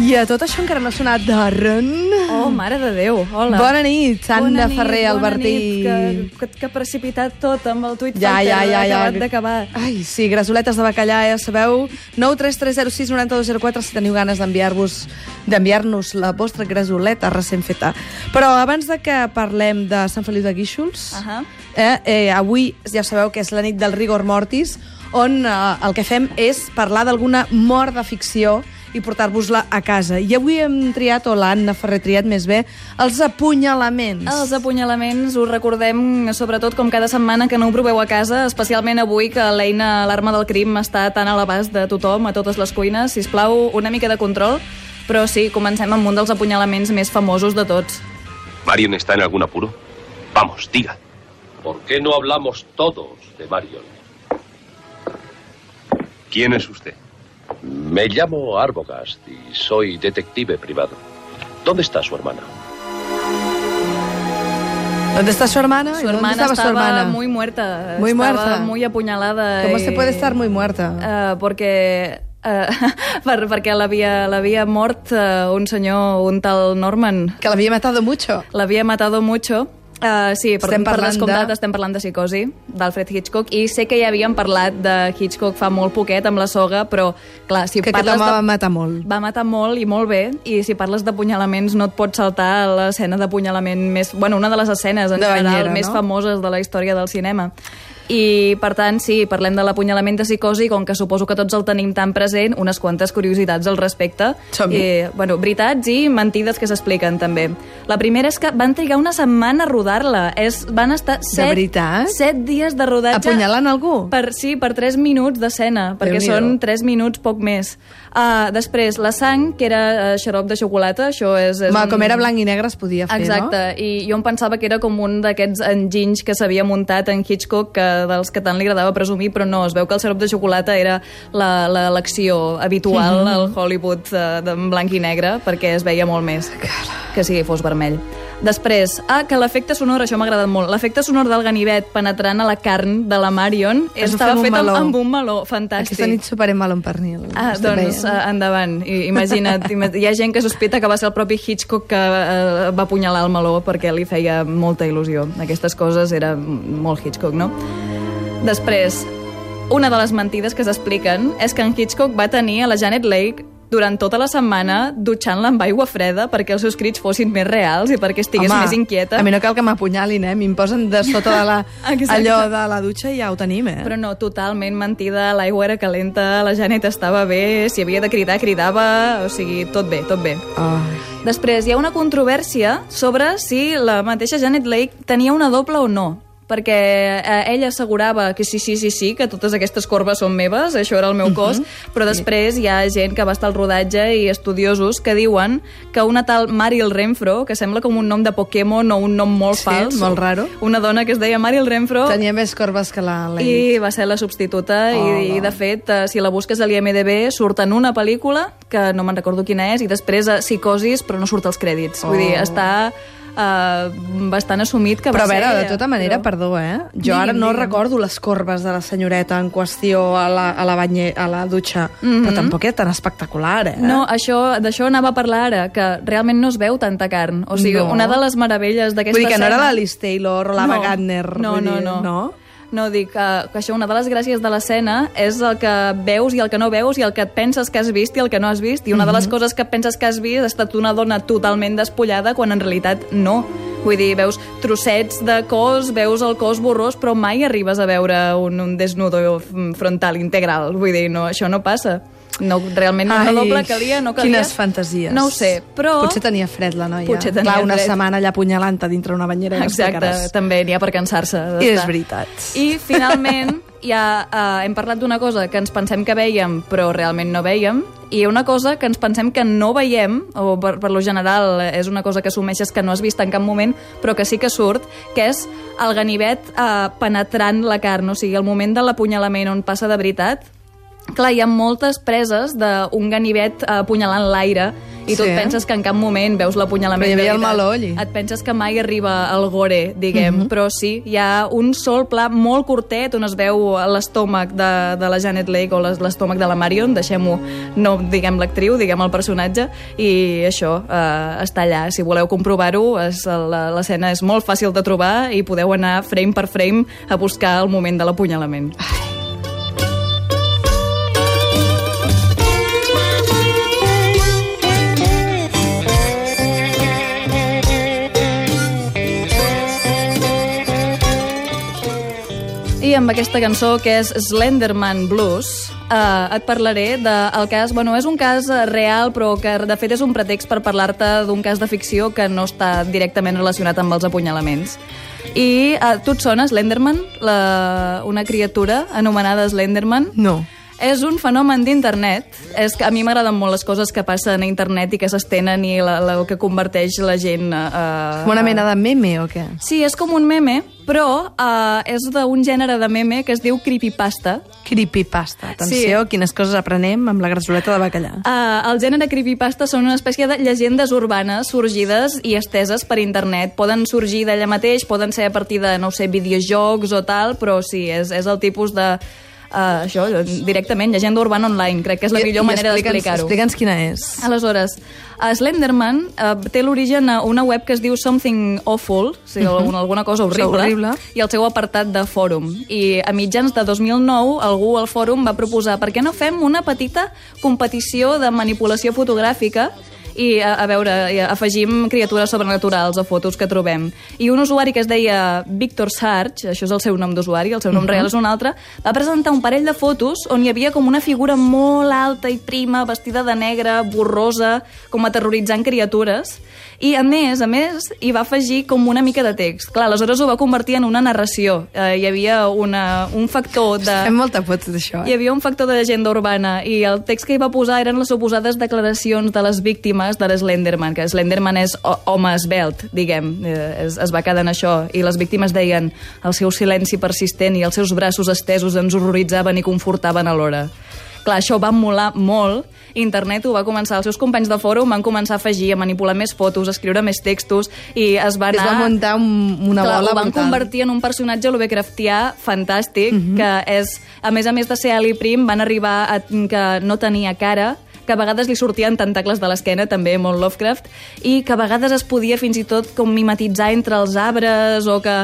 I a tot això encara no ha sonat Darren. Oh, mare de Déu, hola. Bona nit, Sandra Ferrer, Albertí. Bona nit, que ha precipitat tot amb el tuit ja. acabat d'acabar. Ai, sí, grasoletes de bacallà, ja sabeu. 933069204 si teniu ganes d'enviar-nos la vostra grasoleta recent feta. Però abans de que parlem de Sant Feliu de Guíxols, avui ja sabeu que és la nit del Rigor Mortis, on el que fem és parlar d'alguna mort de ficció i portar-vos-la a casa. I avui hem triat, o l'Anna Ferrer triat més bé, els apunyalaments. Els apunyalaments us recordem, sobretot com cada setmana, que no ho proveu a casa, especialment avui que l'arma del crim està tan a l'abast de tothom, a totes les cuines. Sisplau, una mica de control, però sí, comencem amb un dels apunyalaments més famosos de tots. ¿Marion está en algún apuro? Vamos, diga. ¿Por qué no hablamos todos de Marion? ¿Quién es usted? Me llamo Arbogast y soy detective privado. ¿Dónde está su hermana? ¿Dónde está su hermana? Su hermana estaba muy muerta. Muy muerta. Estaba muy apuñalada. ¿Cómo se puede estar muy muerta? Perquè l'havia mort un senyor, un tal Norman. Que l'havia matado mucho. L'havia matado mucho. Sí, per descomptat estem parlant de Psicosi, d'Alfred Hitchcock, i sé que ja havíem parlat de Hitchcock fa molt poquet amb La soga, però clar, si que parles va matar molt. Va matar molt i molt bé, i si parles d'apunyalaments no et pots saltar l'escena d'apunyalament més... Bueno, una de les escenes en general més famoses de la història del cinema. I, per tant, sí, parlem de l'apunyalament de Psicosi, com que suposo que tots el tenim tan present, unes quantes curiositats al respecte. Bueno, veritats i mentides que s'expliquen, també. La primera és que van trigar una setmana a rodar-la. Van estar 7 dies de rodatge... Apunyalant algú? Sí, per 3 minuts d'escena, perquè són 3 minuts, poc més. Després, la sang, que era xarop de xocolata, això és com era blanc i negre es podia fer, no? Exacte, i jo em pensava que era com un d'aquests enginys que s'havia muntat en Hitchcock, dels que tant li agradava presumir, però no, es veu que el xarop de xocolata era l'elecció habitual al Hollywood en blanc i negre, perquè es veia molt més que si fos vermell. Després, que l'efecte sonor, això m'ha agradat molt, l'efecte sonor del ganivet penetrant a la carn de la Marion estava fet amb un meló, fantàstic. Aquesta nit soparem meló amb pernil. Doncs endavant, imagina't, hi ha gent que sospita que va ser el propi Hitchcock que va apunyalar el meló perquè li feia molta il·lusió. Aquestes coses era molt Hitchcock, no? Després, una de les mentides que s'expliquen és que en Hitchcock va tenir a la Janet Leigh durant tota la setmana dutxant-la amb aigua freda perquè els seus crits fossin més reals i perquè estigués més inquieta. A mi no cal que m'apunyalin, m'im posen de sota de allò de la dutxa i ja ho tenim, Però no, totalment mentida, l'aigua era calenta, la Janet estava bé, si havia de cridar, cridava, o sigui, tot bé, tot bé. Després, hi ha una controvèrsia sobre si la mateixa Janet Leigh tenia una doble o no, perquè ella assegurava que sí, que totes aquestes corbes són meves, això era el meu cos, però després hi ha gent que va estar al rodatge i estudiosos que diuen que una tal Meryl Renfro, que sembla com un nom de Pokémon o un nom molt fals, molt raro, una dona que es deia Meryl Renfro, tenia més corbes que la Leigh. I va ser la substituta, i de fet, si la busques a l'IMDb, surt en una pel·lícula, que no me'n recordo quina és, i després a Psicosis, però no surt als crèdits. Vull dir, està bastant assumit que va ser ella. Però a veure, de tota manera, perdó, jo ara no recordo les corbes de la senyoreta en qüestió a la dutxa, però tampoc era tan espectacular, No, d'això anava a parlar ara, que realment no es veu tanta carn. O sigui, una de les meravelles d'aquesta escena... Vull dir que no era la Liz Taylor o l'Ava Gardner. No. No, dic que això, una de les gràcies de l'escena és el que veus i el que no veus i el que et penses que has vist i el que no has vist. I una de les coses que penses que has vist ha estat una dona totalment despullada quan en realitat no. Vull dir, veus trossets de cos, veus el cos borrós, però mai arribes a veure un desnudo frontal integral. Vull dir, no, això no passa. No, realment una doble calia, no calia. Quines fantasies. No ho sé, però... Potser tenia fred la noia. Potser tenia una setmana allà apunyalant-te dintre una banyera. Exacte, també n'hi ha per cansar-se. I és veritat. I finalment hem parlat d'una cosa que ens pensem que veiem, però realment no veiem, i una cosa que ens pensem que no veiem, o per lo general és una cosa que assumeixes que no has vist en cap moment, però que sí que surt, que és el ganivet penetrant la carn, o sigui, el moment de l'apunyalament on passa de veritat, clar, hi ha moltes preses d'un ganivet apunyalant l'aire i tu et penses que en cap moment veus l'apunyalament de veritat. Però hi havia el meló allí. Et penses que mai arriba el gore, diguem, però sí, hi ha un sol pla molt curtet on es veu l'estómac de la Janet Leigh o l'estómac de la Marion, deixem-ho, no diguem l'actriu, diguem el personatge, i això està allà. Si voleu comprovar-ho, l'escena és molt fàcil de trobar i podeu anar frame per frame a buscar el moment de l'apunyalament. I amb aquesta cançó, que és Slenderman Blues, et parlaré del cas... Bueno, és un cas real, però que de fet és un pretext per parlar-te d'un cas de ficció que no està directament relacionat amb els apunyalaments. I tu et sona Slenderman? Una criatura anomenada Slenderman? No. És un fenomen d'internet. És que a mi m'agraden molt les coses que passen a internet i que s'estenen i el que converteix la gent... Una mena de meme o què? Sí, és com un meme, però és d'un gènere de meme que es diu creepypasta. Creepypasta. Atenció, quines coses aprenem amb la grasoleta de bacallà. El gènere creepypasta són una espècie de llegendes urbanes sorgides i esteses per internet. Poden sorgir d'allà mateix, poden ser a partir de, no sé, videojocs o tal, però sí, és el tipus de... això, directament, llegenda urbana online. Crec que és la millor manera d'explicar-ho. Explica'ns quina és. Aleshores, Slenderman té l'origen a una web que es diu Something Awful, o sigui, alguna cosa horrible, i el seu apartat de fòrum. I a mitjans de 2009, algú al fòrum va proposar per què no fem una petita competició de manipulació fotogràfica i, a veure, afegim criatures sobrenaturals a fotos que trobem. I un usuari que es deia Victor Sarge, això és el seu nom d'usuari, el seu nom real és un altre, va presentar un parell de fotos on hi havia com una figura molt alta i prima, vestida de negre, borrosa, com aterroritzant criatures, i a més, hi va afegir com una mica de text. Clar, aleshores ho va convertir en una narració. Hi havia un factor de... Fem molta por tot això, Hi havia un factor de llegenda urbana i el text que hi va posar eren les suposades declaracions de les víctimes de l'Slenderman, que Slenderman és home esvelt, diguem, es va quedar en això, i les víctimes deien el seu silenci persistent i els seus braços estesos ens horroritzaven i confortaven alhora. Clar, això va molar molt. Internet ho va començar, els seus companys de fòrum van començar a afegir, a manipular més fotos, a escriure més textos, i es va anar... Es va muntar una bola brutal. Ho van convertir en un personatge Lovecraftià fantàstic, que és, a més de ser Ali Prim, van arribar a que no tenia cara, que a vegades li sortien tentacles de l'esquena, també molt Lovecraft, i que a vegades es podia fins i tot com mimetitzar entre els arbres o que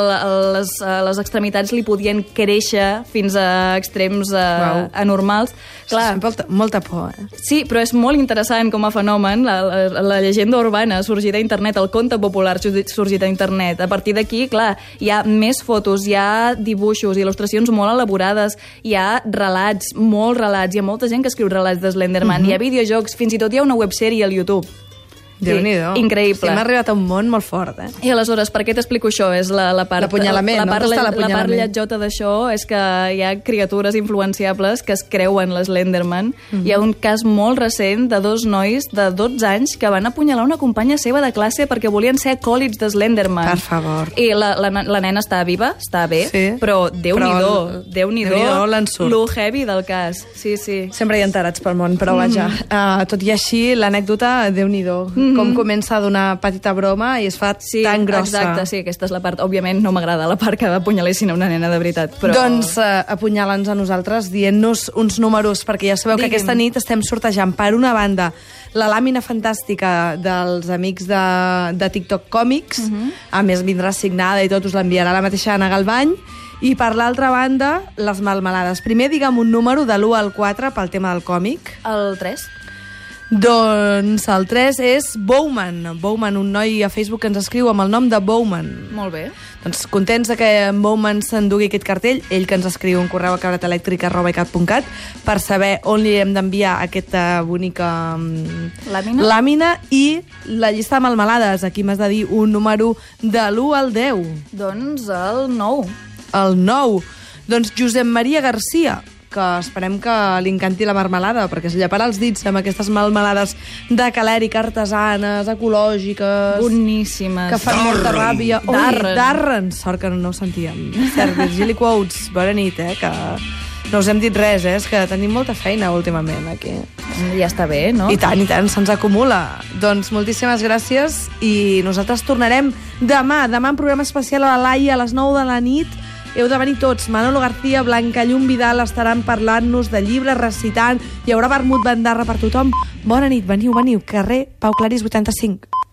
les extremitats li podien créixer fins a extrems anormals. Clar, molta por, Sí, però és molt interessant com a fenomen, la llegenda urbana sorgida a internet, el conte popular sorgit a internet. A partir d'aquí, clar, hi ha més fotos, hi ha dibuixos, il·lustracions molt elaborades, hi ha relats, molts relats, hi ha molta gent que escriu relats de Slenderman, hi ha videojocs, fins i tot hi ha una websèrie al YouTube. Déu-n'hi-do. Increïble. Sí, hem arribat a un món molt fort, I aleshores, per què t'explico això? És la part... L'apunyalament, la part lletjota d'això és que hi ha criatures influenciables que es creuen l'Slenderman. Hi ha un cas molt recent de 2 nois de 12 anys que van apunyalar una companya seva de classe perquè volien ser acòlits de Slenderman. Per favor. I la nena està viva, està bé, però Déu-n'hi-do, l'ensurt. Lo heavy del cas. Sí. Sempre hi ha enterats pel món, però vaja. Tot i així, l'anècdota, Déu-n'hi-do. Com comença a donar petita broma i es fa tan grossa. Exacte, sí, aquesta és la part. Òbviament no m'agrada la part que apunyalessin a una nena de veritat. Però... Doncs apunyala'ns a nosaltres dient-nos uns números, perquè ja sabeu que aquesta nit estem sortejant, per una banda, la làmina fantàstica dels amics de TikTok Còmics, a més vindrà signada i tot, us l'enviarà la mateixa Anna Galvany, i per l'altra banda, les melmelades. Primer, digue'm un número de l'1 al 4 pel tema del còmic. El 3. Doncs el 3 és Bowman. Bowman, un noi a Facebook que ens escriu amb el nom de Bowman. Molt bé. Doncs contents de que en Bowman s'endugui aquest cartell, ell que ens escriu un correu a cabretelèctrica@icat.cat per saber on li hem d'enviar aquesta bonica làmina i la llista de melmelades. Aquí m'has de dir un número de l'1 al 10. Doncs el 9. El 9. Doncs Josep Maria Garcia, que esperem que li encanti la marmelada, perquè es lleparà els dits amb aquestes melmelades de calèric, artesanes, ecològiques... Boníssimes. Que fan molta ràbia. Darren. Sort que no ho sentíem. Cert, Virgili Quotes, bona nit, que No us hem dit res, és que tenim molta feina últimament aquí. Ja està bé, no? I tant, se'ns acumula. Doncs moltíssimes gràcies i nosaltres tornarem demà en programa especial a la Laia a les 9 de la nit. Heu de venir tots. Manolo García, Blanca Llum Vidal estaran parlant-nos de llibres, recitant. Hi haurà vermut bandarra per tothom. Bona nit, veniu. Carrer Pau Claris 85.